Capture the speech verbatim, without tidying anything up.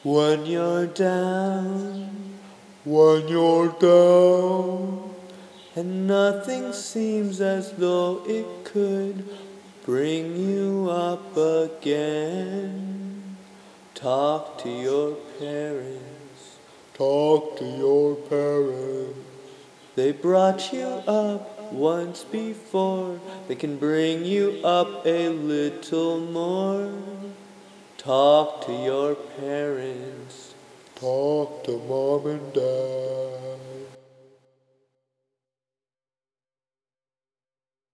When you're down, when you're down, and nothing seems as though it could bring you up again. Talk to your parents, talk to your parents. They brought you up once before, they can bring you up a little more. Talk to your parents. Talk to mom and dad.